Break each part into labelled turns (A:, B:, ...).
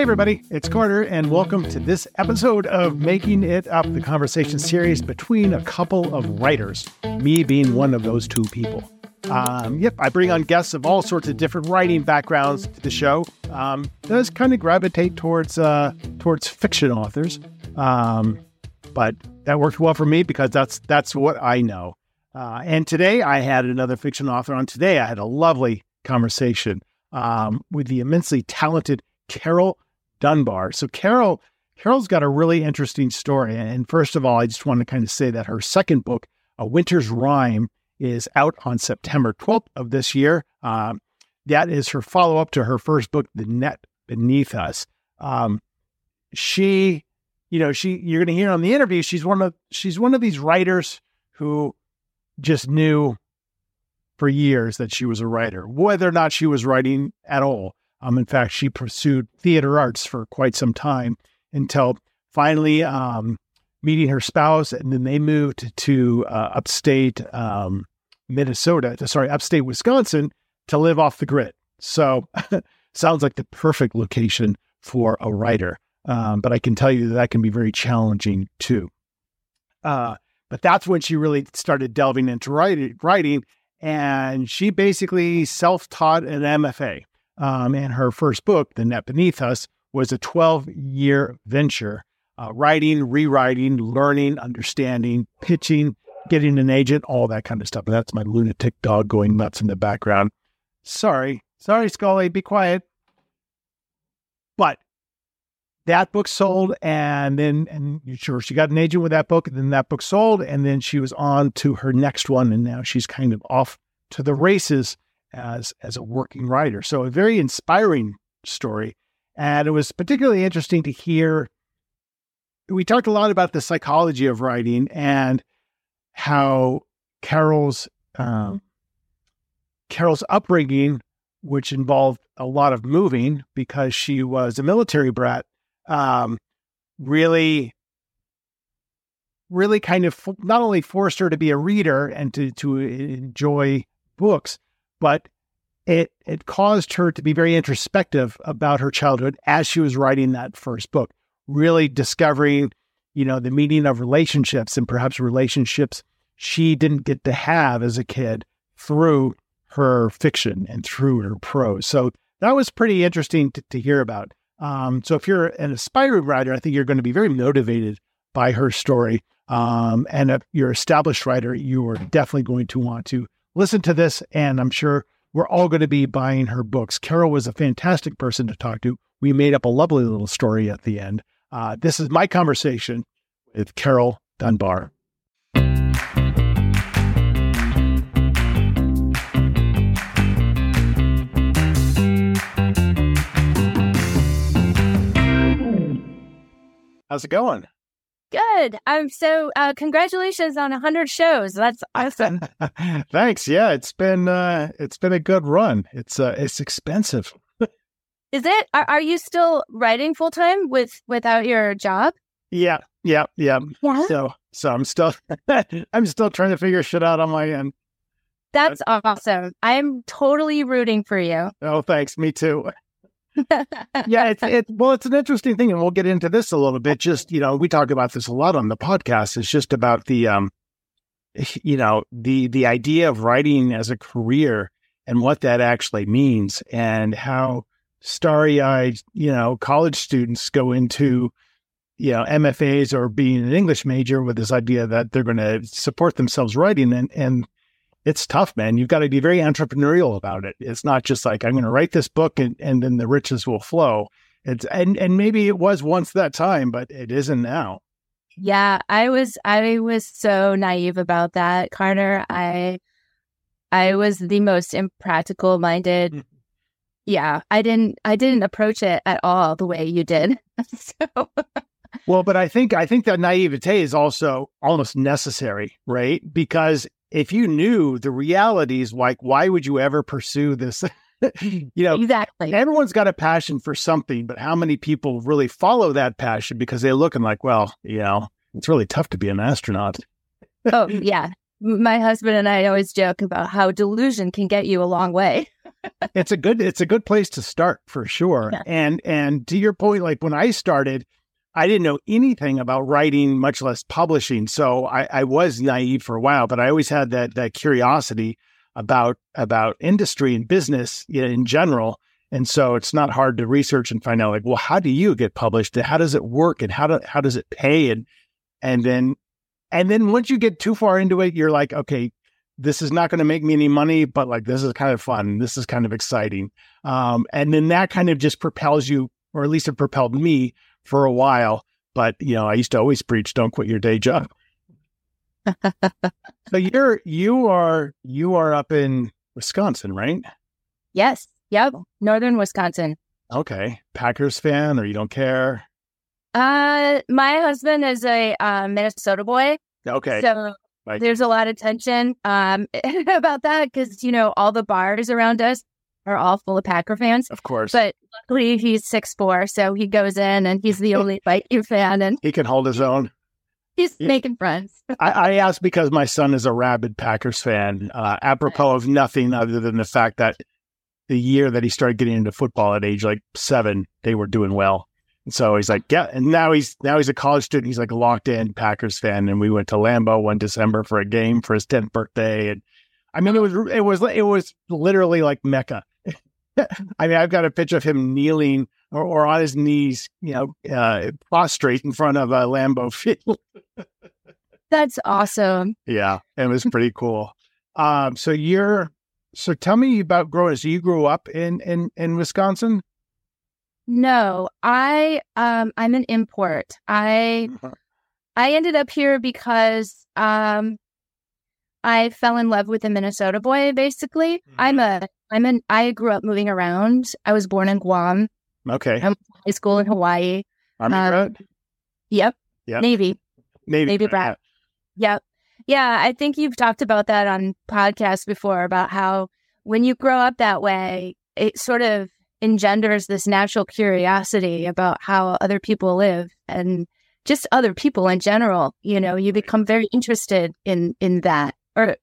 A: everybody, it's Carter, and welcome to this episode of Making It Up, the conversation series between a couple of writers, me being one of those two people. I bring on guests of all sorts of different writing backgrounds to the show. Does kind of gravitate towards fiction authors, but that worked well for me because that's what I know. And today I had another fiction author on. Today I had a lovely conversation with the immensely talented Carol Dunbar. So Carol's got a really interesting story. And first of all, I just want to kind of say that her second book, A Winter's Rhyme, is out on September 12th of this year. That is her follow-up to her first book, The Net Beneath Us. You're going to hear on the interview, she's one of these writers who just knew for years that she was a writer, whether or not she was writing at all. In fact, she pursued theater arts for quite some time until finally meeting her spouse, and then they moved to upstate Wisconsin to live off the grid. So sounds like the perfect location for a writer. But I can tell you that can be very challenging too. But that's when she really started delving into writing, and she basically self-taught an MFA. And her first book, The Net Beneath Us, was a 12-year venture, writing, rewriting, learning, understanding, pitching, getting an agent, all that kind of stuff. And that's my lunatic dog going nuts in the background. Sorry, Scully, be quiet. But that book sold, and she got an agent with that book, and then that book sold, and then she was on to her next one, and now she's kind of off to the races as a working writer. So a very inspiring story. And it was particularly interesting to hear. We talked a lot about the psychology of writing and how Carol's upbringing, which involved a lot of moving because she was a military brat, really kind of not only forced her to be a reader and to enjoy books, but it caused her to be very introspective about her childhood as she was writing that first book, really discovering, the meaning of relationships and perhaps relationships she didn't get to have as a kid through her fiction and through her prose. So that was pretty interesting to hear about. So if you're an aspiring writer, I think you're going to be very motivated by her story. And if you're an established writer, you are definitely going to want to listen to this, and I'm sure we're all going to be buying her books. Carol was a fantastic person to talk to. We made up a lovely little story at the end. This is my conversation with Carol Dunbar. How's it going?
B: Good. Congratulations on 100 shows. That's awesome.
A: Thanks. Yeah, it's been a good run. It's expensive.
B: Is it? Are you still writing full time without your job?
A: Yeah. So I'm still trying to figure shit out on my end.
B: That's awesome. I'm totally rooting for you.
A: Oh, thanks. Me too. Yeah, it's an interesting thing, and we'll get into this a little bit. Just, we talk about this a lot on the podcast. It's just about the idea of writing as a career and what that actually means, and how starry-eyed, college students go into, MFAs or being an English major with this idea that they're going to support themselves writing, and it's tough, man. You've got to be very entrepreneurial about it. It's not just like, I'm going to write this book and then the riches will flow. And maybe it was once that time, but it isn't now.
B: Yeah, I was so naive about that, Carter. I was the most impractical minded. Yeah, I didn't approach it at all the way you did. So
A: well, but I think that naivete is also almost necessary, right? Because if you knew the realities, like, why would you ever pursue this?
B: Exactly.
A: Everyone's got a passion for something, but how many people really follow that passion because they look and like, well, it's really tough to be an astronaut.
B: Oh, yeah. My husband and I always joke about how delusion can get you a long way.
A: it's a good place to start for sure.
B: Yeah.
A: And to your point, like when I started, I didn't know anything about writing, much less publishing. So I was naive for a while, but I always had that curiosity about industry and business in general. And so it's not hard to research and find out, like, well, how do you get published? How does it work? And how does it pay? And then once you get too far into it, you're like, okay, this is not going to make me any money, but like, this is kind of fun. This is kind of exciting. And then that kind of just propels you, or at least it propelled me for a while. But, I used to always preach, don't quit your day job. So you are up in Wisconsin, right?
B: Yes. Yep. Northern Wisconsin.
A: Okay. Packers fan, or you don't care?
B: My husband is a Minnesota boy.
A: Okay.
B: So there's a lot of tension about that because, all the bars around us are all full of Packer fans.
A: Of course.
B: But luckily he's 6'4", so he goes in and he's the only Viking fan. And
A: he can hold his own.
B: He's making friends.
A: I asked because my son is a rabid Packers fan, apropos of nothing other than the fact that the year that he started getting into football at age like 7, they were doing well. And so he's like, yeah. And now he's a college student. He's like a locked in Packers fan. And we went to Lambeau one December for a game for his 10th birthday. And I mean, it was literally like Mecca. I mean, I've got a picture of him kneeling or on his knees, prostrate in front of a Lambeau field.
B: That's awesome.
A: Yeah, it was pretty cool. So tell me about growing up. So you grew up in Wisconsin?
B: No, I'm an import. I ended up here because I fell in love with a Minnesota boy. Basically, I grew up moving around. I was born in Guam.
A: Okay.
B: I went to high school in Hawaii.
A: Army brat?
B: Yep. Navy brat. Yep. Yeah, I think you've talked about that on podcasts before about how when you grow up that way, it sort of engenders this natural curiosity about how other people live and just other people in general. You become very interested in that,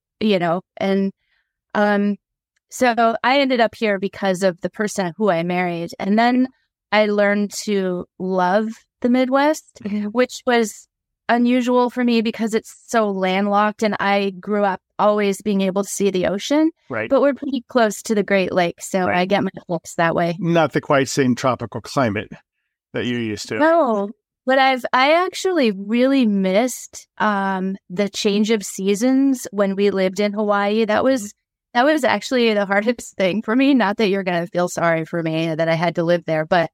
B: so I ended up here because of the person who I married. And then I learned to love the Midwest, which was unusual for me because it's so landlocked, and I grew up always being able to see the ocean.
A: Right.
B: But we're pretty close to the Great Lakes, so I get my fix that way.
A: Not the quite same tropical climate that you're used to.
B: No, but I actually really missed the change of seasons when we lived in Hawaii. That was actually the hardest thing for me. Not that you're going to feel sorry for me that I had to live there, but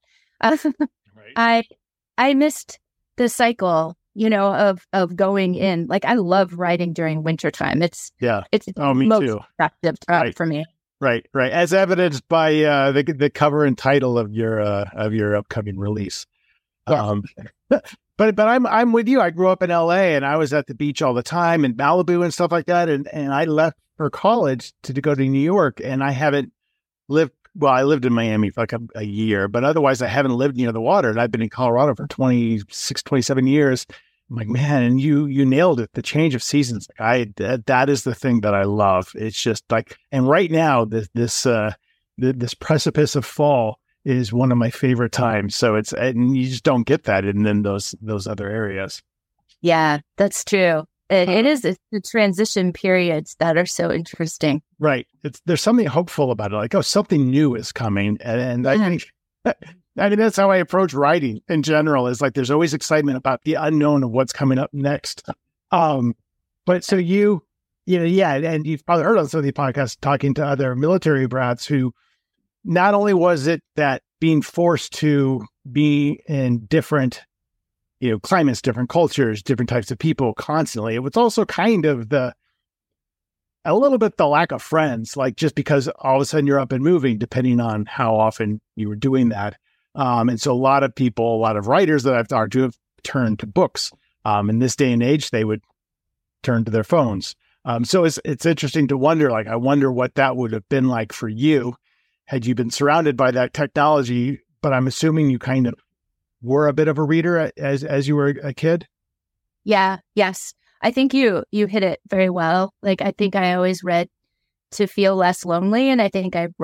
B: I missed the cycle, of going in. Like, I love writing during wintertime. It's
A: me
B: most
A: too.
B: attractive for me.
A: Right. As evidenced by the cover and title of your upcoming release.
B: Yeah.
A: But I'm with you. I grew up in LA and I was at the beach all the time in Malibu and stuff like that. And I left for college to go to New York, and I haven't lived. Well, I lived in Miami for like a year, but otherwise I haven't lived near the water. And I've been in Colorado for 26, 27 years. I'm like, man, and you nailed it. The change of seasons. That is the thing that I love. It's just like, and right now this precipice of fall is one of my favorite times. So and you just don't get that in those other areas.
B: Yeah, that's true. It is the transition periods that are so interesting.
A: Right. There's something hopeful about it. Like, oh, something new is coming. And I think, that's how I approach writing in general, is like, there's always excitement about the unknown of what's coming up next. But so and you've probably heard on some of the podcasts talking to other military brats who not only was it that being forced to be in different climates, different cultures, different types of people constantly. It was also kind of a little bit the lack of friends, like just because all of a sudden you're up and moving, depending on how often you were doing that. And so a lot of writers that I've talked to have turned to books. In this day and age, they would turn to their phones. So it's interesting to wonder, like, I wonder what that would have been like for you had you been surrounded by that technology. But I'm assuming you kind of were a bit of a reader as you were a kid?
B: Yeah. Yes. I think you hit it very well. Like, I think I always read to feel less lonely, and I think I write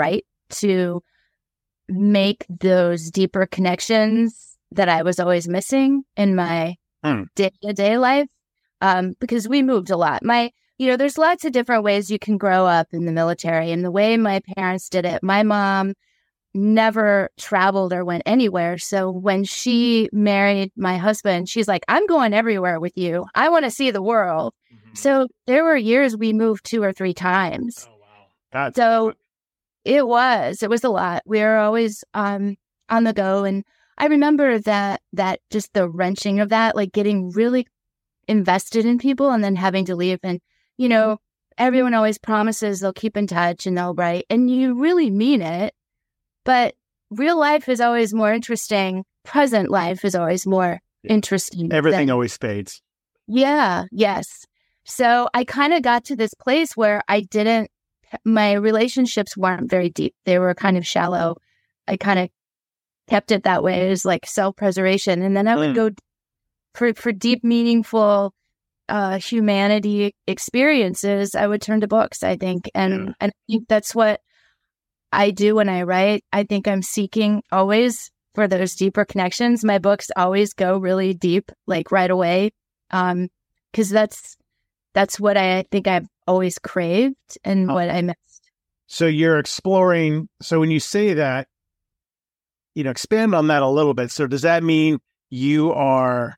B: to make those deeper connections that I was always missing in my day-to-day life. Because we moved a lot. There's lots of different ways you can grow up in the military, and the way my parents did it, my mom never traveled or went anywhere. So when she married my husband, she's like, I'm going everywhere with you. I want to see the world. Mm-hmm. So there were years we moved 2 or 3 times. Oh, wow. So it was a lot. We were always on the go. And I remember that just the wrenching of that, like getting really invested in people and then having to leave. And, everyone always promises they'll keep in touch and they'll write, and you really mean it. But real life is always more interesting. Present life is always more interesting.
A: Everything always fades.
B: Yeah. Yes. So I kind of got to this place where my relationships weren't very deep. They were kind of shallow. I kind of kept it that way. It was like self-preservation. And then I would go for deep, meaningful humanity experiences. I would turn to books, I think. And I think that's what I do when I write. I think I'm seeking always for those deeper connections. My books always go really deep, like right away. Because that's what I think I've always craved and what I missed.
A: So you're exploring. So when you say that, expand on that a little bit. So does that mean you are,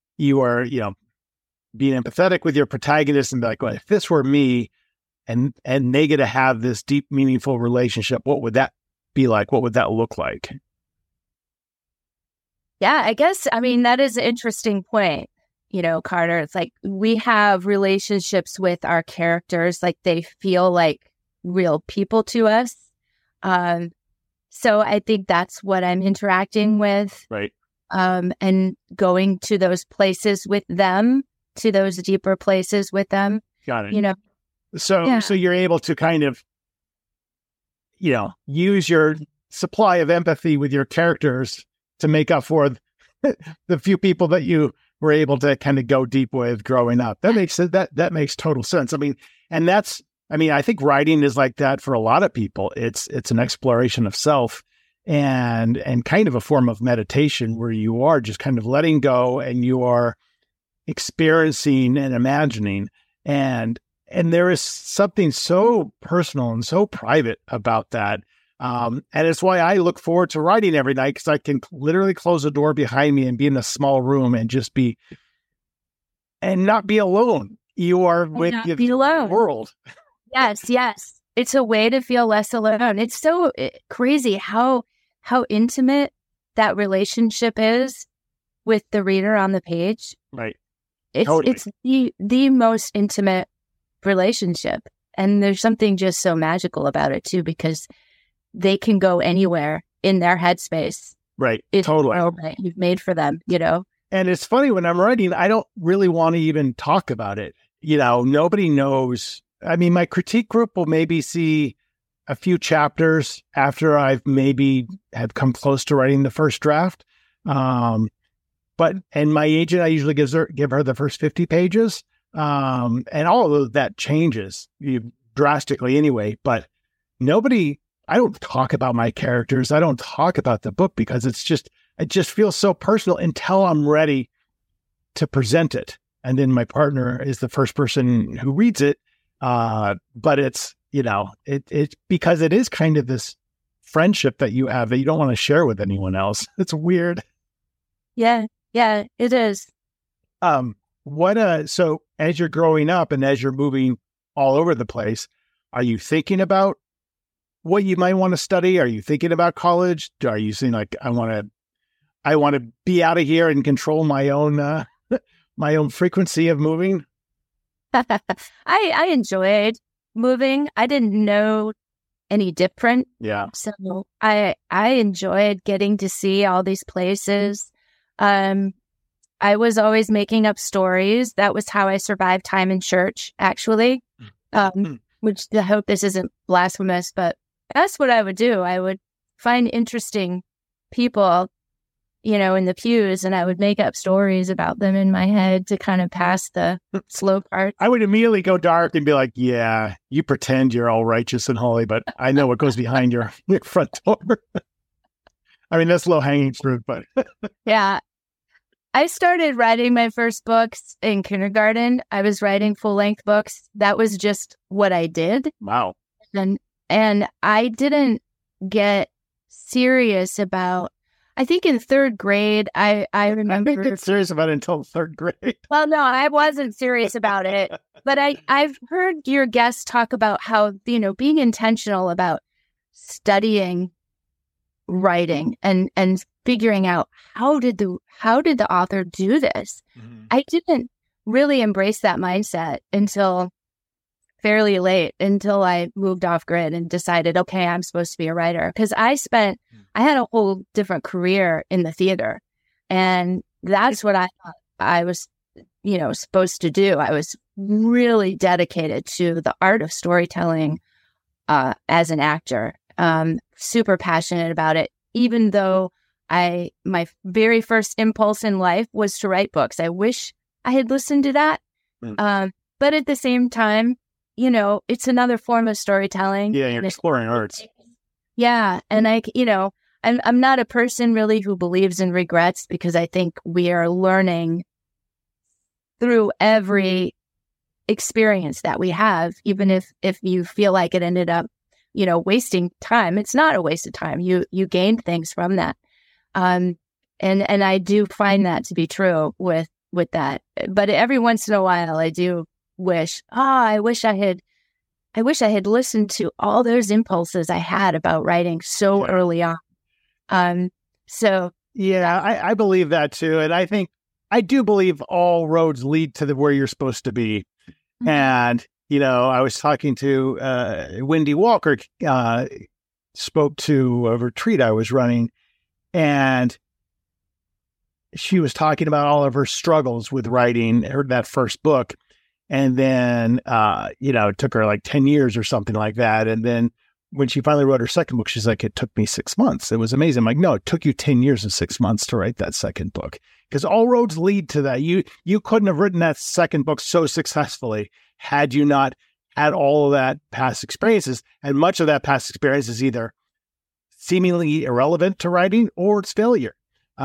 A: being empathetic with your protagonist and be like, well, if this were me and they get to have this deep, meaningful relationship, what would that be like? What would that look like?
B: Yeah, I guess, that is an interesting point, Carter. It's like we have relationships with our characters, like they feel like real people to us. So I think that's what I'm interacting with.
A: Right.
B: And going to those places with them, to those deeper places with them.
A: Got it. So you're able to kind of, use your supply of empathy with your characters to make up for the few people that you were able to kind of go deep with growing up. That makes total sense. I think writing is like that for a lot of people. It's an exploration of self and kind of a form of meditation where you are just kind of letting go and you are experiencing and imagining. And there is something so personal and so private about that. And it's why I look forward to writing every night, because I can literally close the door behind me and be in a small room and just not be alone. You are with the world.
B: Yes. It's a way to feel less alone. It's so crazy how intimate that relationship is with the reader on the page.
A: Right.
B: It's the most intimate relationship. And there's something just so magical about it too, because they can go anywhere in their headspace.
A: Right. Totally.
B: That you've made for them,
A: And it's funny, when I'm writing, I don't really want to even talk about it. Nobody knows. My critique group will maybe see a few chapters after I've maybe have come close to writing the first draft. And my agent, I usually give her the first 50 pages. And all of that changes drastically anyway, but I don't talk about my characters. I don't talk about the book because it just feels so personal until I'm ready to present it. And then my partner is the first person who reads it. But it's, it's because it is kind of this friendship that you have that you don't want to share with anyone else. It's weird.
B: Yeah, it is.
A: So as you're growing up and as you're moving all over the place, are you thinking about what you might want to study? Are you thinking about college? Are you saying like, I want to be out of here and control my own, my own frequency of moving?
B: I enjoyed moving. I didn't know any different.
A: Yeah.
B: So I enjoyed getting to see all these places. I was always making up stories. That was how I survived time in church, actually. Which I hope this isn't blasphemous, but that's what I would do. I would find interesting people in the pews, and I would make up stories about them in my head to kind of pass the slow part.
A: I would immediately go dark and be like, yeah, you pretend you're all righteous and holy, but I know what goes behind your front door. I mean, that's low-hanging fruit, but...
B: Yeah. I started writing my first books in kindergarten. I was writing full-length books. That was just what I did.
A: Wow.
B: And I didn't get serious about... I think in third grade, I remember...
A: I didn't get serious about it until third grade.
B: Well, no, I wasn't serious about it. But I've heard your guests talk about how, being intentional about studying writing and figuring out how did the author do this? Mm-hmm. I didn't really embrace that mindset until fairly late, until I moved off grid and decided, okay, I'm supposed to be a writer. Because I had a whole different career in the theater. And that's what I thought I was, supposed to do. I was really dedicated to the art of storytelling as an actor. Super passionate about it, even though my very first impulse in life was to write books. I wish I had listened to that. But at the same time, it's another form of storytelling.
A: Yeah, you're exploring arts.
B: Yeah. And I'm not a person really who believes in regrets, because I think we are learning through every experience that we have, even if you feel like it ended up, wasting time. It's not a waste of time. You gained things from that. And I do find that to be true with that. But every once in a while, I do wish, I wish I had listened to all those impulses I had about writing so early on. So
A: yeah, I believe that too. And I do believe all roads lead to where you're supposed to be. Mm-hmm. And, I was talking to Wendy Walker, spoke to a retreat I was running, and she was talking about all of her struggles with writing that first book. And then, it took her like 10 years or something like that. And then when she finally wrote her second book, she's like, it took me 6 months. It was amazing. I'm like, no, it took you 10 years and 6 months to write that second book, because all roads lead to that. You couldn't have written that second book so successfully had you not had all of that past experiences. And much of that past experience is either seemingly irrelevant to writing or it's failure.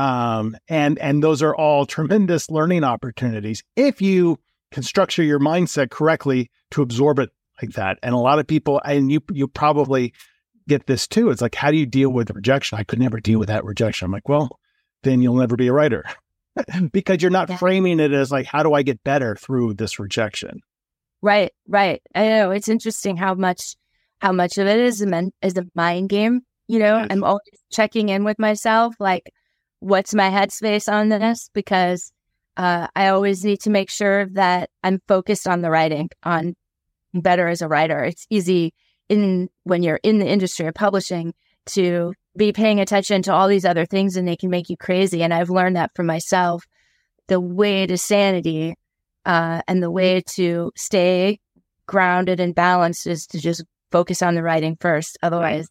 A: And those are all tremendous learning opportunities if you can structure your mindset correctly to absorb it like that. And a lot of people, and you probably get this too. It's like, how do you deal with rejection? I could never deal with that rejection. I'm like, well, then you'll never be a writer because you're not framing it as like, how do I get better through this rejection?
B: Right. I know it's interesting how much of it is a mind game. Yes. I'm always checking in with myself, like, what's my headspace on this? Because I always need to make sure that I'm focused on the writing, on better as a writer. It's easy when you're in the industry of publishing to be paying attention to all these other things, and they can make you crazy. And I've learned that for myself. The way to sanity and the way to stay grounded and balanced is to just focus on the writing first. Otherwise.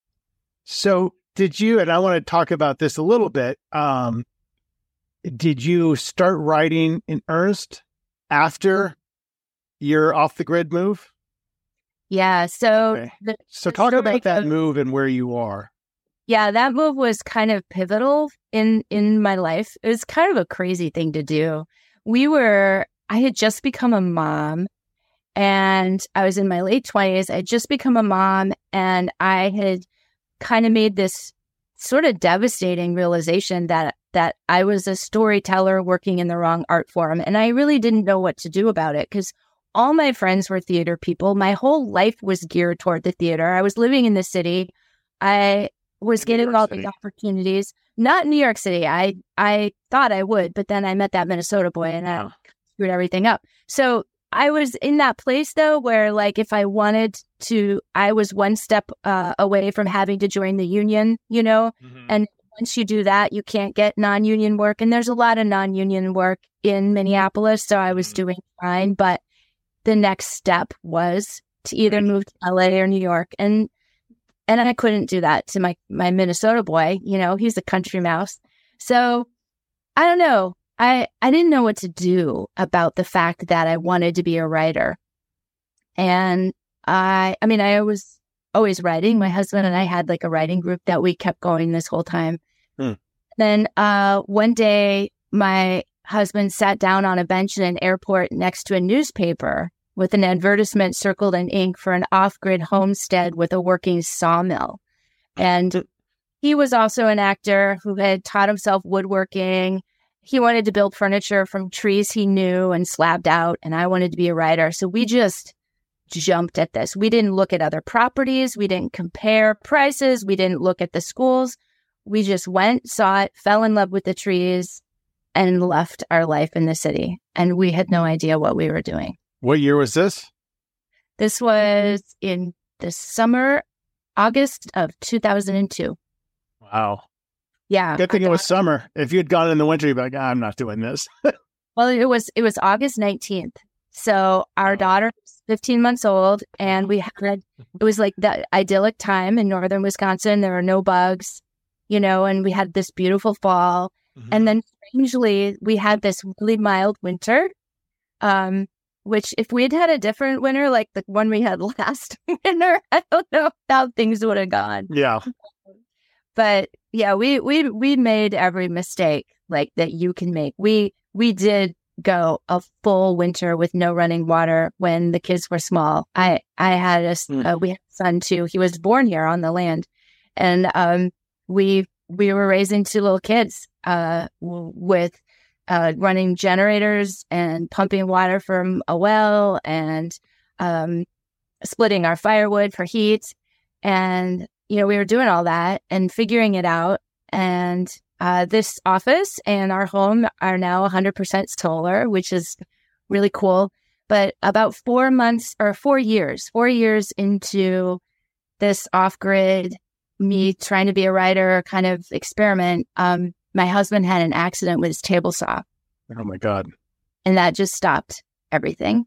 A: So did you, and I want to talk about this a little bit, did you start writing in earnest after your off the grid move?
B: Yeah. So,
A: okay. So talk about that move and where you are.
B: Yeah, that move was kind of pivotal in my life. It was kind of a crazy thing to do. I had just become a mom, and I was in my late 20s. I had just become a mom, and I had kind of made this sort of devastating realization that I was a storyteller working in the wrong art form. And I really didn't know what to do about it, because all my friends were theater people. My whole life was geared toward the theater. I was living in the city. I was getting all these opportunities. Not in New York City. I thought I would, but then I met that Minnesota boy and I screwed everything up. So I was in that place, though, where, like, if I wanted to, I was one step away from having to join the union, Mm-hmm. And once you do that, you can't get non-union work. And there's a lot of non-union work in Minneapolis. So I was doing fine. But the next step was to either move to LA or New York. And I couldn't do that to my Minnesota boy. He's a country mouse. So I don't know. I didn't know what to do about the fact that I wanted to be a writer. And I was always writing. My husband and I had like a writing group that we kept going this whole time. Then one day, my husband sat down on a bench in an airport next to a newspaper with an advertisement circled in ink for an off-grid homestead with a working sawmill. And he was also an actor who had taught himself woodworking. He wanted to build furniture from trees he knew and slabbed out, and I wanted to be a writer. So we just jumped at this. We didn't look at other properties. We didn't compare prices. We didn't look at the schools. We just went, saw it, fell in love with the trees, and left our life in the city. And we had no idea what we were doing.
A: What year was this?
B: This was in the summer, August of 2002.
A: Wow.
B: Yeah.
A: Good thing it was summer. If you had gone in the winter, you'd be like, I'm not doing this.
B: Well, it was August 19th. So our daughter was 15 months old, and it was like the idyllic time in northern Wisconsin. There were no bugs, and we had this beautiful fall. Mm-hmm. And then strangely, we had this really mild winter, which if we'd had a different winter, like the one we had last winter, I don't know how things would have gone.
A: Yeah.
B: But yeah, we made every mistake like that you can make. We did go a full winter with no running water when the kids were small. I had we had a son too. He was born here on the land, and we were raising two little kids with running generators and pumping water from a well and splitting our firewood for heat. And we were doing all that and figuring it out. And this office and our home are now 100% solar, which is really cool. But about 4 years into this off-grid, me trying to be a writer kind of experiment, my husband had an accident with his table saw.
A: Oh, my God.
B: And that just stopped everything.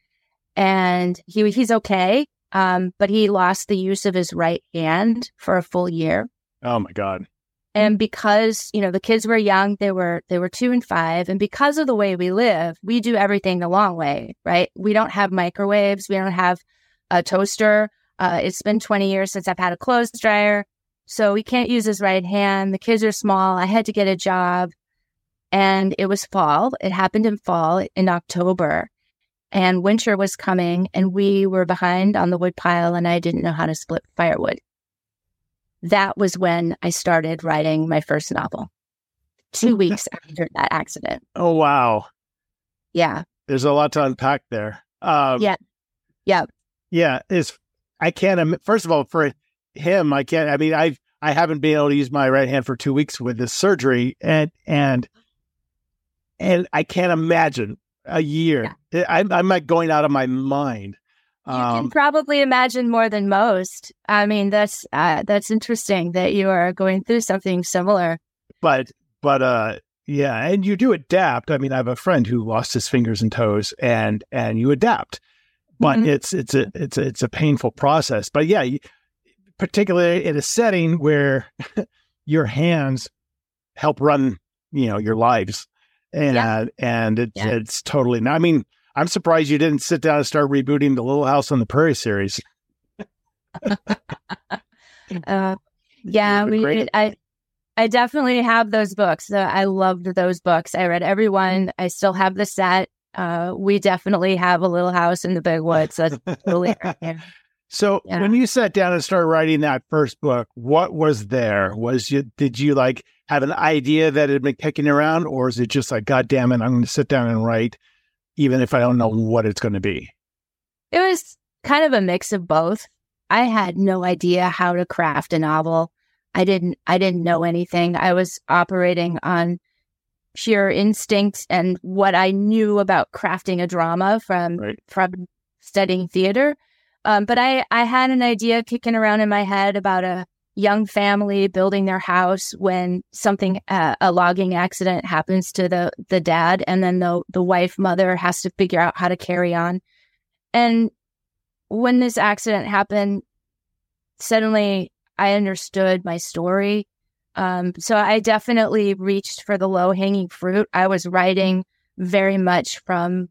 B: And he's okay, but he lost the use of his right hand for a full year.
A: Oh, my God.
B: And because, the kids were young, they were 2 and 5. And because of the way we live, we do everything the long way, right? We don't have microwaves. We don't have a toaster. It's been 20 years since I've had a clothes dryer. So we can't use his right hand. The kids are small. I had to get a job. And it was fall. It happened in fall, in October. And winter was coming. And we were behind on the wood pile. And I didn't know how to split firewood. That was when I started writing my first novel, 2 weeks after that accident.
A: Oh, wow.
B: Yeah.
A: There's a lot to unpack there.
B: Yeah.
A: Yeah. I can't, first of all, for him, I can't, I haven't been able to use my right hand for 2 weeks with this surgery. And I can't imagine a year. Yeah. I'm like going out of my mind.
B: You can probably imagine more than most. That's interesting that you are going through something similar.
A: But yeah, and you do adapt. I have a friend who lost his fingers and toes, and you adapt. But it's a painful process. But yeah, particularly in a setting where your hands help run, your lives, and it's totally. I'm surprised you didn't sit down and start rebooting the Little House on the Prairie series.
B: I definitely have those books. I loved those books. I read every one. I still have the set. We definitely have a Little House in the Big Woods. That's totally right there.
A: So when you sat down and started writing that first book, what was there? Did you have an idea that had been kicking around, or is it just like, God damn it, I'm going to sit down and write, even if I don't know what it's going to be?
B: It was kind of a mix of both. I had no idea how to craft a novel. I didn't know anything. I was operating on pure instinct and what I knew about crafting a drama from studying theater. But I had an idea kicking around in my head about a young family building their house when something, a logging accident happens to the dad, and then the mother has to figure out how to carry on. And when this accident happened, suddenly I understood my story. So I definitely reached for the low-hanging fruit. I was writing very much from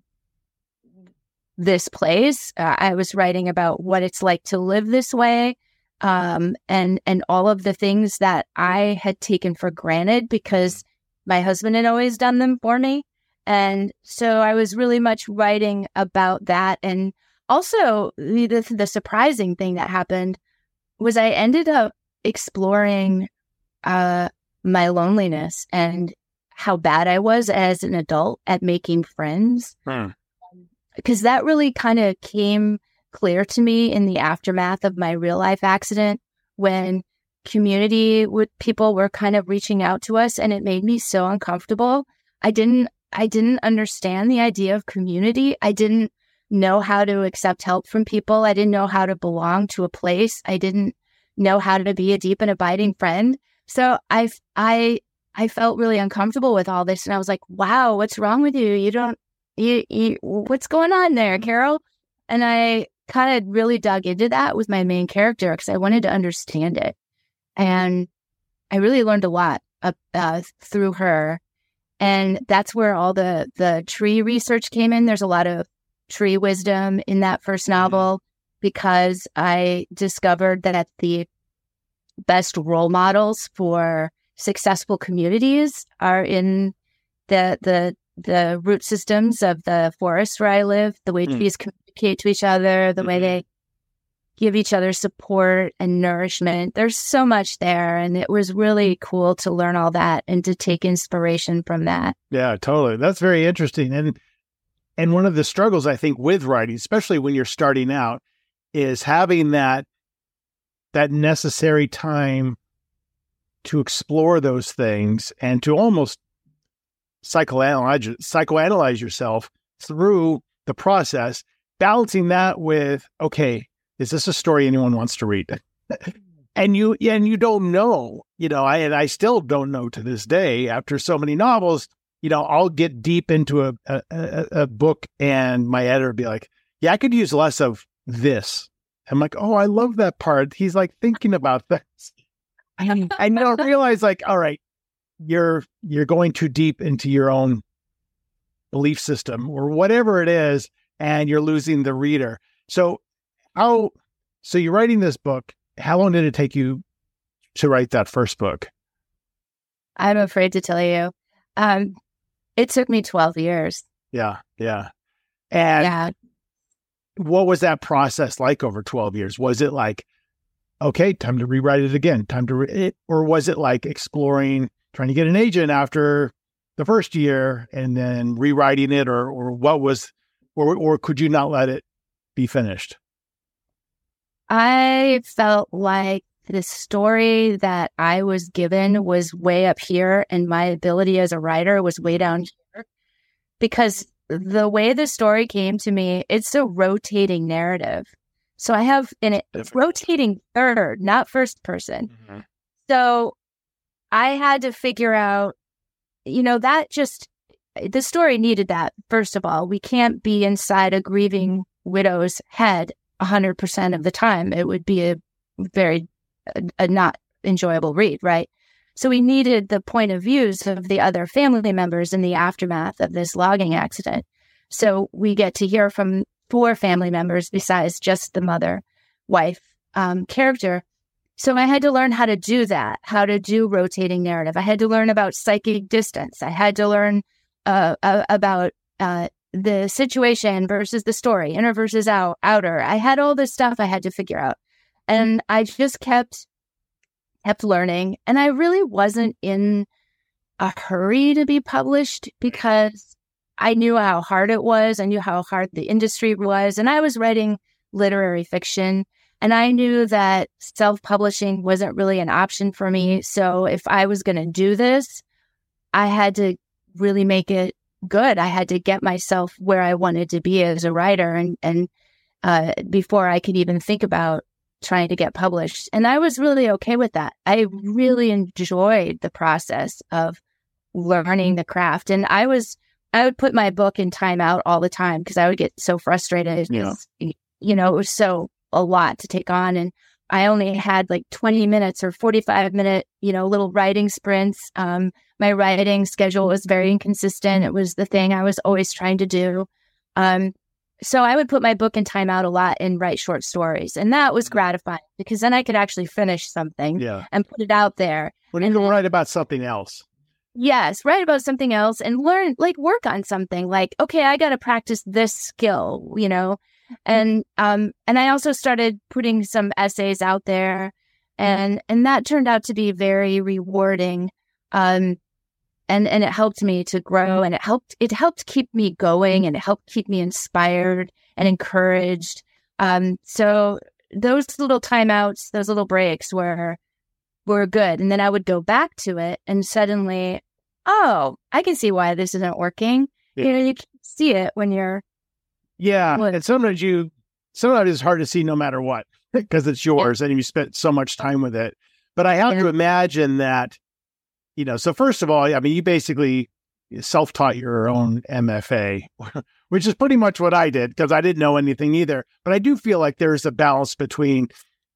B: this place. I was writing about what it's like to live this way, and all of the things that I had taken for granted because my husband had always done them for me. And so I was really much writing about that. And also the surprising thing that happened was I ended up exploring my loneliness and how bad I was as an adult at making friends. Because that really kind of came clear to me in the aftermath of my real life accident, when people were kind of reaching out to us, and it made me so uncomfortable. I didn't understand the idea of community. I didn't know how to accept help from people. I didn't know how to belong to a place. I didn't know how to be a deep and abiding friend. So I felt really uncomfortable with all this, and I was like, wow, what's wrong with you? What's going on there, Carol? And I kind of really dug into that with my main character because I wanted to understand it. And I really learned a lot through her. And that's where all the tree research came in. There's a lot of tree wisdom in that first novel because I discovered that the best role models for successful communities are in the root systems of the forest where I live, the way trees communicate to each other, the way they give each other support and nourishment. There's so much there. And it was really cool to learn all that and to take inspiration from that.
A: Yeah, totally. That's very interesting. And one of the struggles, I think, with writing, especially when you're starting out, is having that necessary time to explore those things and to almost psychoanalyze yourself through the process, balancing that with, okay, is this a story anyone wants to read? and you don't know, I still don't know to this day after so many novels. I'll get deep into a book and my editor will be like, yeah, I could use less of this. I'm like, oh, I love that part. He's like thinking about this. And I don't realize, like, all right, you're going too deep into your own belief system or whatever it is, and you're losing the reader. So you're writing this book. How long did it take you to write that first book?
B: I'm afraid to tell you. It took me 12 years.
A: Yeah. And what was that process like over 12 years? Was it like, okay, time to rewrite it again, or was it like exploring, trying to get an agent after the first year and then rewriting it, or what was, or could you not let it be finished?
B: I felt like the story that I was given was way up here and my ability as a writer was way down here, because the way the story came to me, it's a rotating narrative. So I have it's rotating third, not first person. Mm-hmm. So I had to figure out, the story needed that. First of all, we can't be inside a grieving widow's head 100% of the time. It would be a very not enjoyable read, right? So we needed the point of views of the other family members in the aftermath of this logging accident. So we get to hear from 4 family members besides just the mother, wife character. So I had to learn how to do that, how to do rotating narrative. I had to learn about psychic distance. I had to learn about the situation versus the story, inner versus outer. I had all this stuff I had to figure out. And I just kept learning. And I really wasn't in a hurry to be published because I knew how hard it was. I knew how hard the industry was. And I was writing literary fiction. And I knew that self-publishing wasn't really an option for me. So if I was going to do this, I had to really make it good. I had to get myself where I wanted to be as a writer and before I could even think about trying to get published. And I was really okay with that. I really enjoyed the process of learning the craft. And I would put my book in timeout all the time because I would get so frustrated. Yeah. It was so a lot to take on. And I only had like 20 minutes or 45-minute, little writing sprints. My writing schedule was very inconsistent. It was the thing I was always trying to do. So I would put my book in timeout a lot and write short stories. And that was gratifying because then I could actually finish something and put it out there.
A: Well, you can write about something else.
B: Yes, write about something else and learn, work on something like, okay, I got to practice this skill, And I also started putting some essays out there and that turned out to be very rewarding. And it helped me to grow and it helped keep me going and it helped keep me inspired and encouraged. So those little timeouts, those little breaks were good. And then I would go back to it and suddenly, oh, I can see why this isn't working.
A: Yeah.
B: You can see it when you're.
A: Yeah. And sometimes it's hard to see no matter what, because it's yours and you spent so much time with it. But I have to imagine that, so first of all, I mean, you basically self-taught your own MFA, which is pretty much what I did because I didn't know anything either. But I do feel like there's a balance between,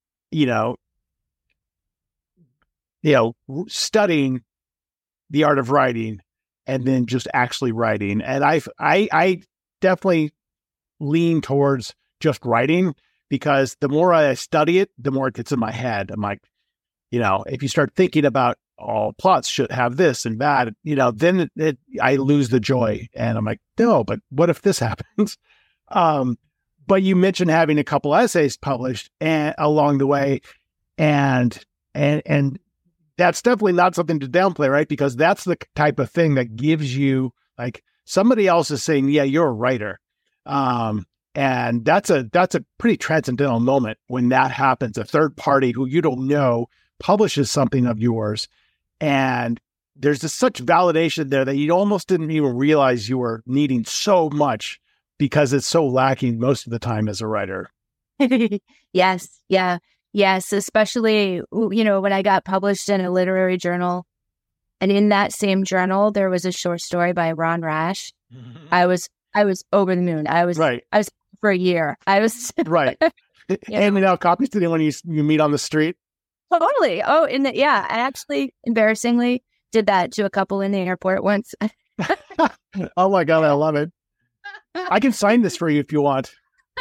A: studying the art of writing and then just actually writing. And I definitely lean towards just writing because the more I study it, the more it gets in my head. I'm like, if you start thinking about all plots should have this and that, then I lose the joy. And I'm like, no, but what if this happens? But you mentioned having a couple essays published along the way. And that's definitely not something to downplay, right? Because that's the type of thing that gives you like somebody else is saying, yeah, you're a writer. And that's a pretty transcendental moment when that happens. A third party who you don't know publishes something of yours. And there's just such validation there that you almost didn't even realize you were needing so much because it's so lacking most of the time as a writer.
B: Yes. Yeah. Yes. Especially, when I got published in a literary journal and in that same journal, there was a short story by Ron Rash. Mm-hmm. I was over the moon. I was for a year. I was
A: right. Handing out copies to anyone you meet on the street.
B: Totally. Oh, I actually embarrassingly did that to a couple in the airport once.
A: Oh my God, I love it. I can sign this for you if you want.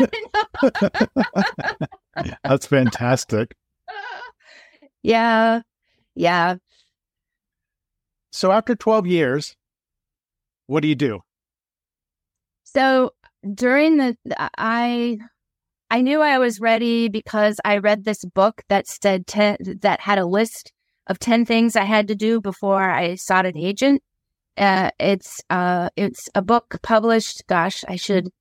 A: That's fantastic.
B: Yeah. Yeah.
A: So after 12 years, what do you do?
B: So during I knew I was ready because I read this book that said that had a list of 10 things I had to do before I sought an agent. It's a book published. It's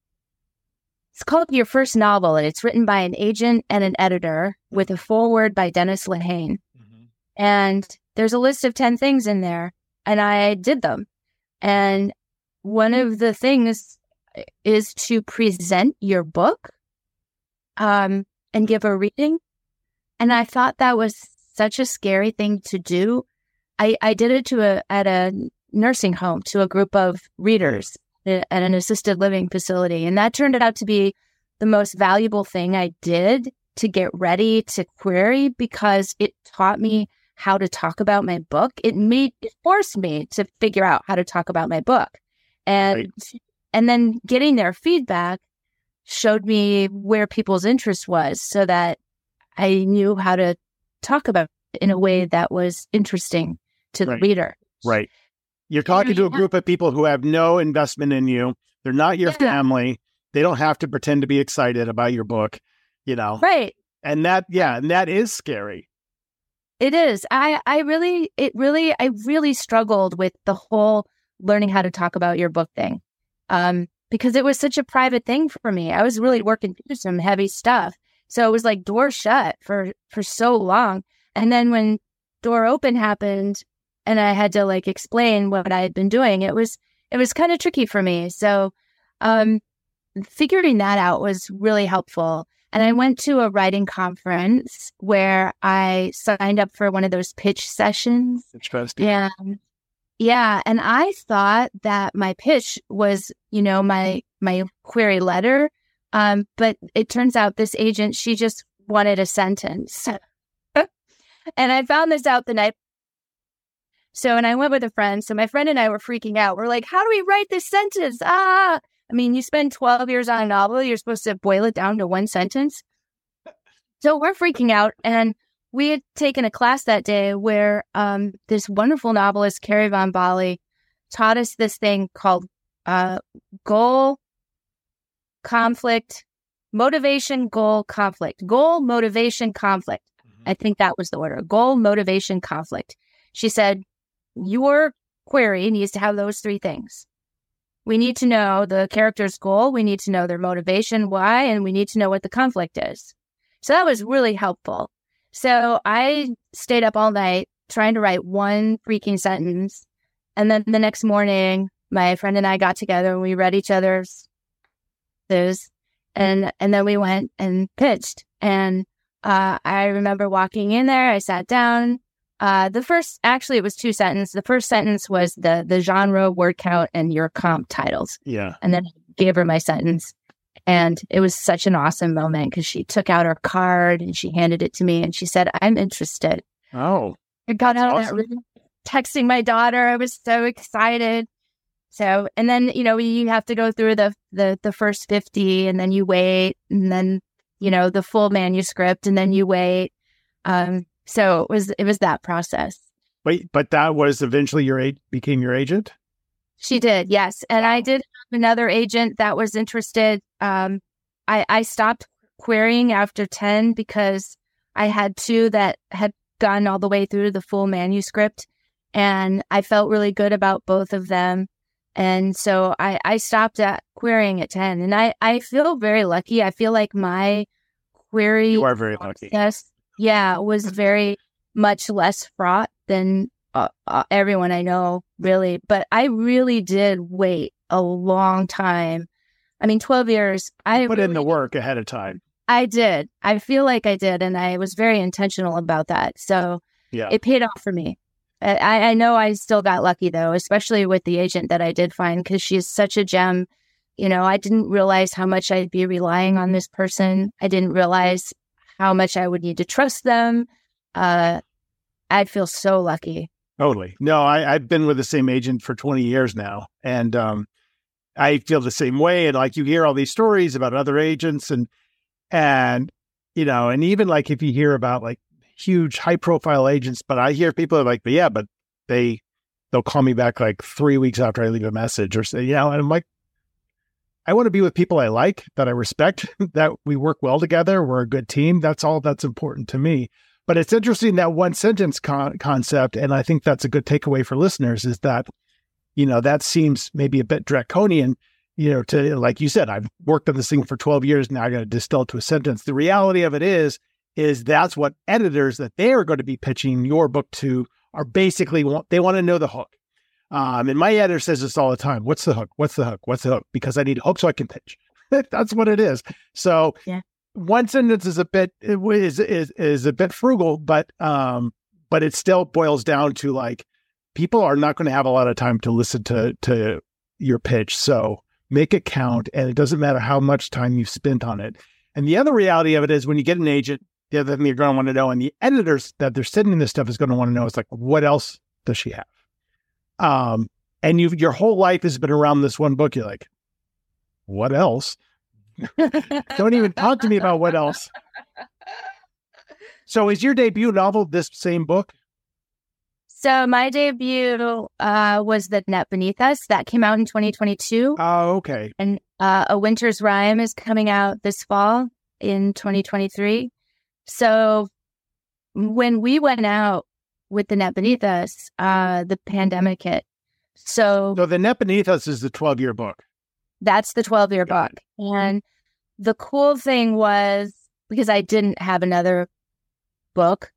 B: called Your First Novel, and it's written by an agent and an editor with a foreword by Dennis Lehane. Mm-hmm. And there's a list of 10 things in there, and I did them. And one of the things is to present your book. And give a reading. And I thought that was such a scary thing to do. I did it at a nursing home to a group of readers at an assisted living facility. And that turned out to be the most valuable thing I did to get ready to query because it taught me how to talk about my book. It forced me to figure out how to talk about my book. And then getting their feedback showed me where people's interest was so that I knew how to talk about it in a way that was interesting to the reader. Right.
A: You're talking to a group of people who have no investment in you. They're not your family. They don't have to pretend to be excited about your book, Right. And that is scary.
B: It is. I really struggled with the whole learning how to talk about your book thing. Because it was such a private thing for me. I was really working through some heavy stuff. So it was like door shut for so long. And then when door open happened and I had to explain what I had been doing, it was kind of tricky for me. So figuring that out was really helpful. And I went to a writing conference where I signed up for one of those pitch sessions.
A: Interesting.
B: Yeah. And I thought that my pitch was, my query letter. But it turns out this agent, she just wanted a sentence. And I found this out the night. So, and I went with a friend. So my friend and I were freaking out. We're like, how do we write this sentence? I mean, you spend 12 years on a novel. You're supposed to boil it down to one sentence. So we're freaking out. And we had taken a class that day where this wonderful novelist, Carrie Von Bali, taught us this thing called goal, conflict, motivation, goal, conflict. Goal, motivation, conflict. I think that was the order. Goal, motivation, conflict. She said, your query needs to have those three things. We need to know the character's goal. We need to know their motivation, why, and we need to know what the conflict is. So that was really helpful. So I stayed up all night trying to write one freaking sentence. And then the next morning, my friend and I got together and we read each other's those. And then we went and pitched. And I remember walking in there. I sat down. It was two sentences. The first sentence was the genre, word count, and your comp titles.
A: Yeah.
B: And then I gave her my sentence. And it was such an awesome moment because she took out her card and she handed it to me and she said, I'm interested.
A: Oh.
B: I got out
A: awesome.
B: of that room, texting my daughter. I was so excited. So, and then, you have to go through the first 50 and then you wait and then, the full manuscript and then you wait. So it was that process.
A: Wait, but that was eventually became your agent?
B: She did, yes. And I did have another agent that was interested. I stopped querying after 10 because I had two that had gone all the way through the full manuscript. And I felt really good about both of them. And so I stopped at querying at 10. And I feel very lucky. I feel like my query
A: You are very lucky.
B: Yes. Yeah, was very much less fraught than everyone I know, really. But I really did wait a long time. I mean, 12 years. I
A: put in the work ahead of time.
B: I did. I feel like I did. And I was very intentional about that. So
A: yeah,
B: it paid off for me. I know I still got lucky, though, especially with the agent that I did find, because she's such a gem. I didn't realize how much I'd be relying on this person. I didn't realize how much I would need to trust them. I'd feel so lucky.
A: Totally. No, I've been with the same agent for 20 years now. And I feel the same way. And like you hear all these stories about other agents and even like if you hear about like huge high profile agents, but I hear people are like, but they'll call me back like 3 weeks after I leave a message or say, and I'm like, I want to be with people I like, that I respect, that we work well together. We're a good team. That's all that's important to me. But it's interesting that one sentence concept. And I think that's a good takeaway for listeners is that, that seems maybe a bit draconian, to, like you said, I've worked on this thing for 12 years. Now I got to distill it to a sentence. The reality of it is that's what editors that they are going to be pitching your book to are basically they want to know the hook. And my editor says this all the time. What's the hook? What's the hook? What's the hook? Because I need a hook so I can pitch. That's what it is. So one sentence is a bit frugal, but it still boils down to like people are not going to have a lot of time to listen to your pitch. So make it count, and it doesn't matter how much time you've spent on it. And the other reality of it is when you get an agent, the other thing you're going to want to know, and the editors that they're sending this stuff is going to want to know is like, what else does she have? And your whole life has been around this one book. You're like, what else? Don't even talk to me about what else. So is your debut novel this same book?
B: So my debut was The Net Beneath Us. That came out in 2022.
A: Oh, okay.
B: And A Winter's Rhyme is coming out this fall in 2023. So when we went out with The Net Beneath Us, the pandemic hit. So
A: The Net Beneath Us is the 12-year book.
B: That's the 12-year book. And the cool thing was, because I didn't have another book,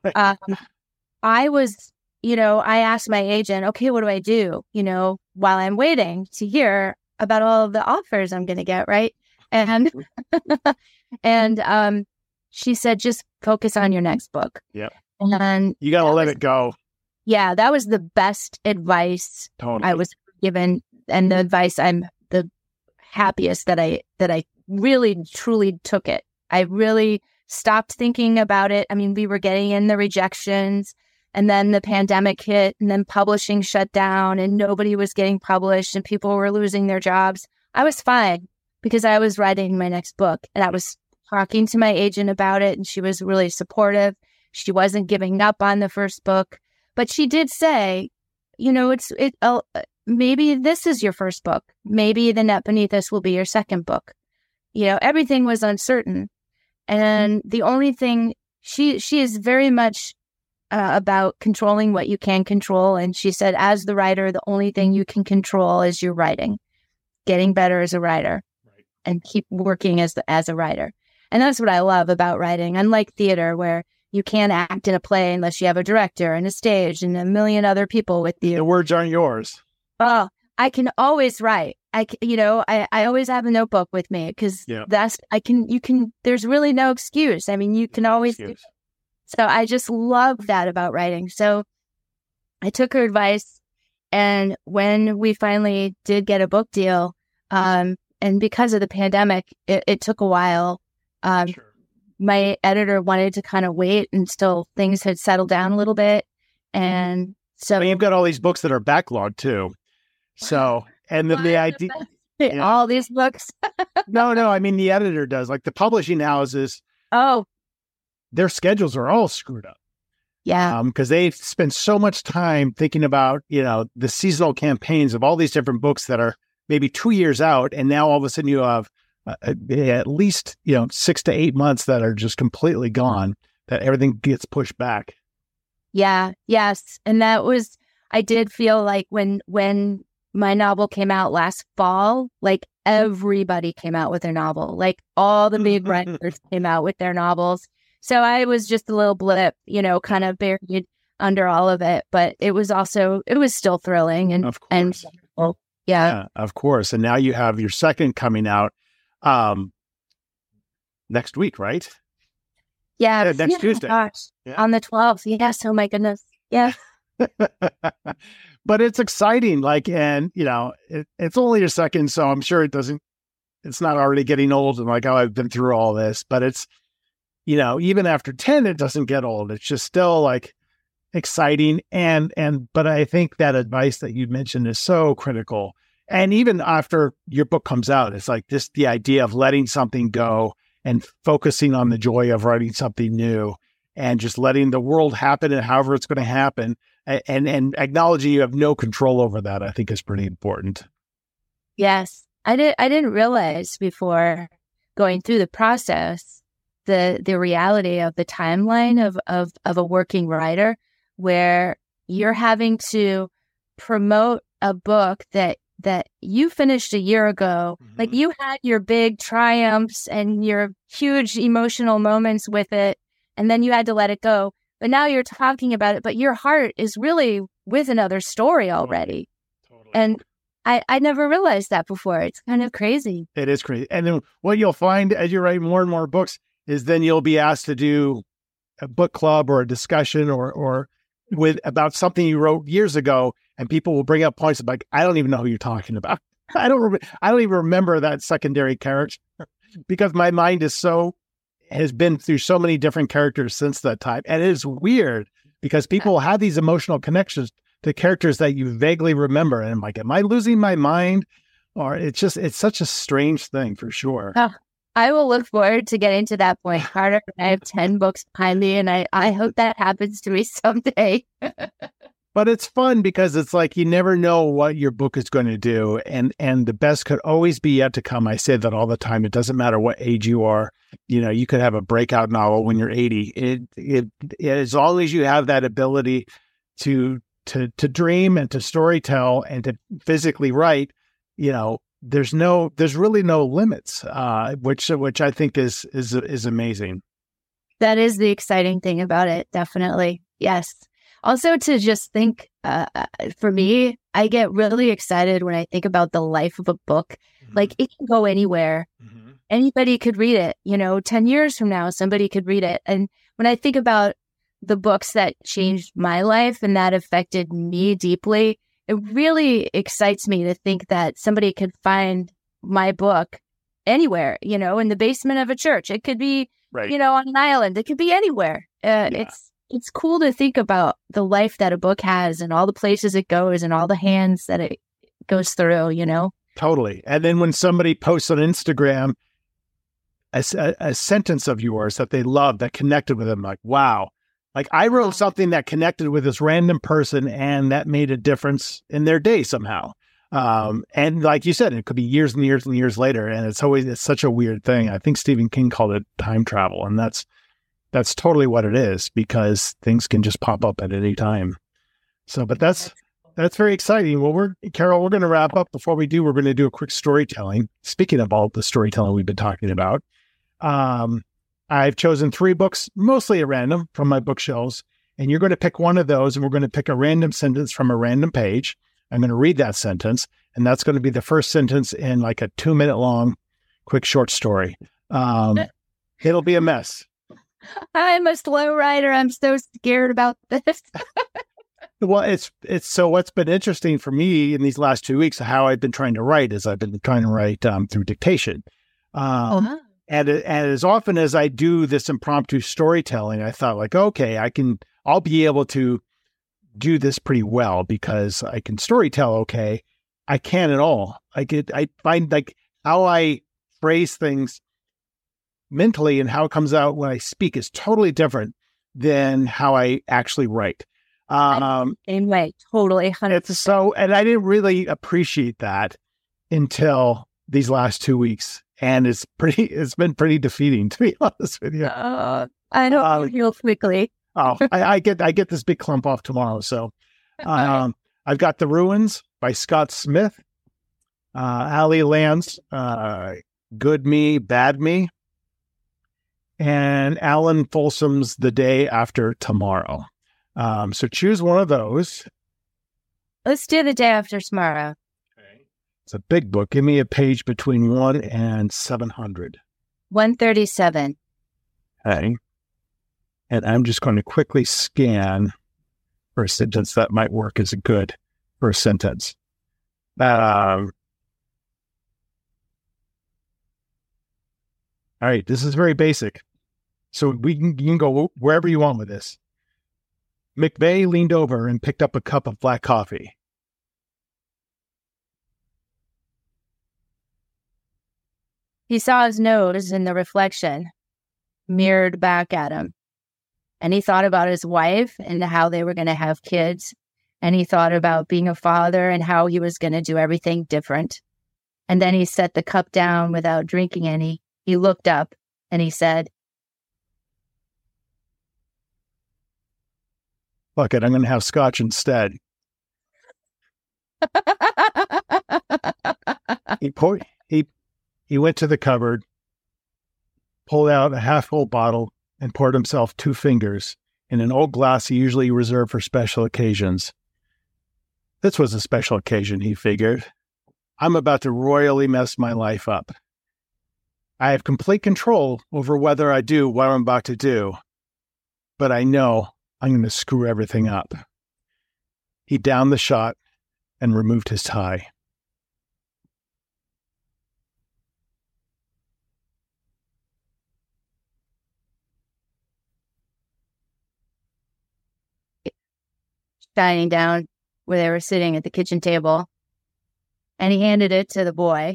B: I was, I asked my agent, okay, what do I do? While I'm waiting to hear about all of the offers I'm going to get, right? And she said, just focus on your next book.
A: Yeah.
B: And
A: you got to let it go.
B: Yeah, that was the best advice I was given, and the advice I'm the happiest that I really truly took it. I really stopped thinking about it. I mean, we were getting in the rejections, and then the pandemic hit, and then publishing shut down, and nobody was getting published, and people were losing their jobs. I was fine because I was writing my next book, and I was talking to my agent about it, and she was really supportive. She wasn't giving up on the first book, but she did say, you know, maybe this is your first book. Maybe The Net Beneath Us will be your second book. You know, everything was uncertain. And the only thing, she is very much about controlling what you can control. And she said, as the writer, the only thing you can control is your writing, getting better as a writer, right, and keep working as a writer. And that's what I love about writing. Unlike theater, where you can't act in a play unless you have a director and a stage and a million other people with you.
A: The words aren't yours.
B: Oh, I can always write. I always have a notebook with me because there's really no excuse. I mean, you can always do it. So I just love that about writing. So I took her advice, and when we finally did get a book deal, and because of the pandemic, it took a while. Sure. My editor wanted to kind of wait until things had settled down a little bit. And so
A: you've got all these books that are backlogged too. So, and the idea,
B: all these books.
A: No, I mean, the editor does. Like the publishing houses.
B: Oh,
A: their schedules are all screwed up.
B: Yeah.
A: Because they spend so much time thinking about, you know, the seasonal campaigns of all these different books that are maybe 2 years out. And now all of a sudden you have at least, 6 to 8 months that are just completely gone, that everything gets pushed back.
B: Yeah. Yes. And I did feel like when my novel came out last fall, like everybody came out with their novel, like all the big writers came out with their novels. So I was just a little blip, kind of buried under all of it. But it was still thrilling and wonderful. Yeah,
A: of course. And now you have your second coming out next week, right?
B: Yeah,
A: next Tuesday.
B: Gosh, on the 12th. Yes. Oh my goodness. Yeah.
A: But it's exciting. And it's only a second, so I'm sure it's not already getting old and like, oh, I've been through all this, but it's, even after 10, it doesn't get old. It's just still like exciting. But I think that advice that you mentioned is so critical. And even after your book comes out, it's like the idea of letting something go and focusing on the joy of writing something new and just letting the world happen and however it's going to happen and acknowledging you have no control over that, I think is pretty important.
B: Yes. I didn't realize before going through the process, the reality of the timeline of a working writer, where you're having to promote a book that you finished a year ago. Mm-hmm. Like you had your big triumphs and your huge emotional moments with it, and then you had to let it go. But now you're talking about it, but your heart is really with another story already. Totally. And I never realized that before. It's kind of crazy.
A: It is crazy. And then what you'll find as you write more and more books is then you'll be asked to do a book club or a discussion or about something you wrote years ago, and people will bring up points of like, I don't even know who you're talking about. I don't even remember that secondary character because my mind has been through so many different characters since that time. And it is weird because people have these emotional connections to characters that you vaguely remember. And I'm like, am I losing my mind? Or it's such a strange thing for sure.
B: Oh, I will look forward to getting to that point, Carter. I have 10 books behind me, and I hope that happens to me someday.
A: But it's fun because it's like you never know what your book is going to do. And the best could always be yet to come. I say that all the time. It doesn't matter what age you are. You could have a breakout novel when you're 80. It as long as you have that ability to dream and to storytell and to physically write, there's really no limits, which I think is amazing.
B: That is the exciting thing about it. Definitely. Yes. Also to just think, for me, I get really excited when I think about the life of a book. Mm-hmm. Like it can go anywhere. Mm-hmm. Anybody could read it, 10 years from now, somebody could read it. And when I think about the books that changed my life and that affected me deeply, it really excites me to think that somebody could find my book anywhere, in the basement of a church. It could be,
A: Right.
B: On an island. It could be anywhere. It's cool to think about the life that a book has and all the places it goes and all the hands that it goes through,
A: Totally. And then when somebody posts on Instagram a sentence of yours that they love, that connected with them, like, wow. Like I wrote something that connected with this random person and that made a difference in their day somehow. And like you said, it could be years and years and years later. And it's such a weird thing. I think Stephen King called it time travel. And that's totally what it is, because things can just pop up at any time. So, but that's very exciting. Well, Carol, we're going to wrap up. Before we do, we're going to do a quick storytelling. Speaking of all the storytelling we've been talking about, I've chosen 3 books, mostly at random from my bookshelves, and you're going to pick one of those, and we're going to pick a random sentence from a random page. I'm going to read that sentence, and that's going to be the first sentence in like a 2-minute long, quick short story. It'll be a mess.
B: I'm a slow writer. I'm so scared about this.
A: Well, it's so what's been interesting for me in these last 2 weeks, how I've been trying to write is I've been trying to write through dictation. And as often as I do this impromptu storytelling, I thought like, okay, I'll be able to do this pretty well because I can storytell. Okay. I can at all. I find like how I phrase things mentally and how it comes out when I speak is totally different than how I actually write.
B: Same way, totally, 100%.
A: And I didn't really appreciate that until these last 2 weeks. And it's been pretty defeating, to be honest with you.
B: I don't heal quickly.
A: I get this big clump off tomorrow. So I've got The Ruins by Scott Smith, Ali Land's Good Me, Bad Me, and Alan Folsom's The Day After Tomorrow. So choose one of those.
B: Let's do The Day After Tomorrow.
A: Okay. It's a big book. Give me a page between 1 and 700.
B: 137.
A: Okay. And I'm just going to quickly scan for a sentence that might work as a good first sentence. All right. This is very basic. So you can go wherever you want with this. McVeigh leaned over and picked up a cup of black coffee.
B: He saw his nose in the reflection, mirrored back at him. And he thought about his wife and how they were going to have kids. And he thought about being a father and how he was going to do everything different. And then he set the cup down without drinking any. He looked up and he said,
A: "Fuck it, I'm going to have scotch instead." He went to the cupboard, pulled out a half-full bottle, and poured himself 2 fingers in an old glass he usually reserved for special occasions. This was a special occasion, he figured. I'm about to royally mess my life up. I have complete control over whether I do what I'm about to do, but I know I'm going to screw everything up. He downed the shot and removed his tie.
B: Shining down where they were sitting at the kitchen table, and he handed it to the boy.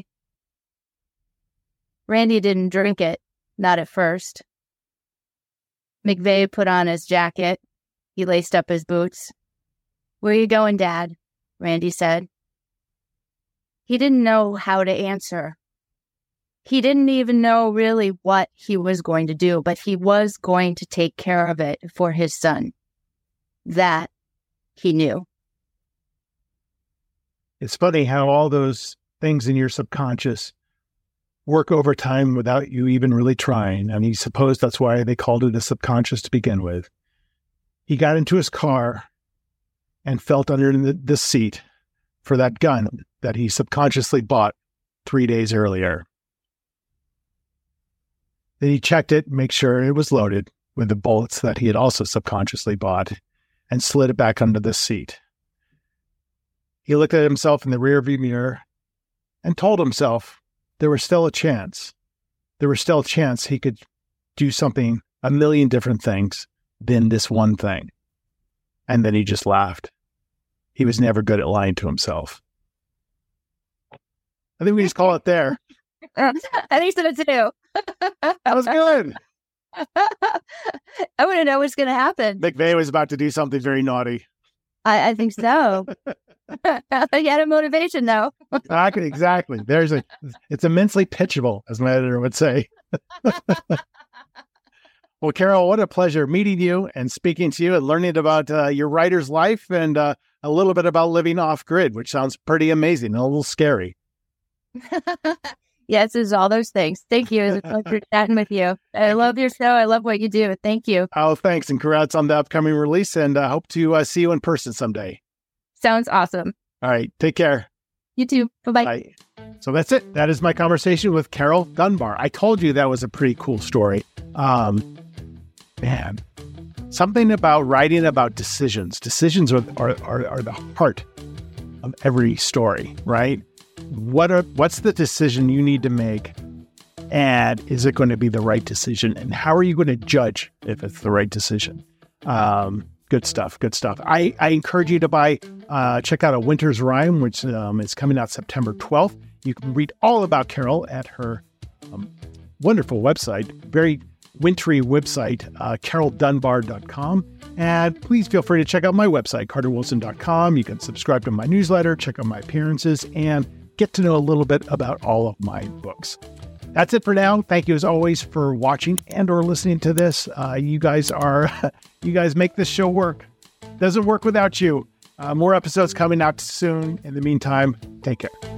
B: Randy didn't drink it, not at first. McVeigh put on his jacket. He laced up his boots. "Where are you going, Dad?" Randy said. He didn't know how to answer. He didn't even know really what he was going to do, but he was going to take care of it for his son. That he knew.
A: It's funny how all those things in your subconscious work over time without you even really trying. I mean, suppose that's why they called it a subconscious to begin with. He got into his car and felt under the seat for that gun that he subconsciously bought 3 days earlier. Then he checked it, make sure it was loaded with the bullets that he had also subconsciously bought, and slid it back under the seat. He looked at himself in the rearview mirror and told himself there was still a chance. There was still a chance he could do something, a million different things than this one thing. And then he just laughed. He was never good at lying to himself. I think we just call it there.
B: I think so too.
A: That was good.
B: I want to know what's going to happen.
A: McVay was about to do something very naughty.
B: I think so. You had a motivation, though.
A: Exactly. It's immensely pitchable, as my editor would say. Well, Carol, what a pleasure meeting you and speaking to you and learning about your writer's life and a little bit about living off grid, which sounds pretty amazing and a little scary.
B: Yes, it's all those things. Thank you. It was a pleasure chatting with you. I love your show. I love what you do. Thank you.
A: Oh, thanks. And congrats on the upcoming release. And I hope to see you in person someday.
B: Sounds awesome.
A: All right. Take care.
B: You too. Bye-bye.
A: Bye. So that's it. That is my conversation with Carol Dunbar. I told you that was a pretty cool story. Man, something about writing about decisions. Decisions are the heart of every story, right? What's the decision you need to make? And is it going to be the right decision? And how are you going to judge if it's the right decision? Good stuff. Good stuff. I encourage you to check out A Winter's Rhyme, which is coming out September 12th. You can read all about Carol at her wonderful website, very wintry website, caroldunbar.com. And please feel free to check out my website, carterwilson.com. You can subscribe to my newsletter, check out my appearances, and get to know a little bit about all of my books. That's it for now. Thank you as always for watching and or listening to this. You guys make this show work. Doesn't work without you. More episodes coming out soon. In the meantime, take care.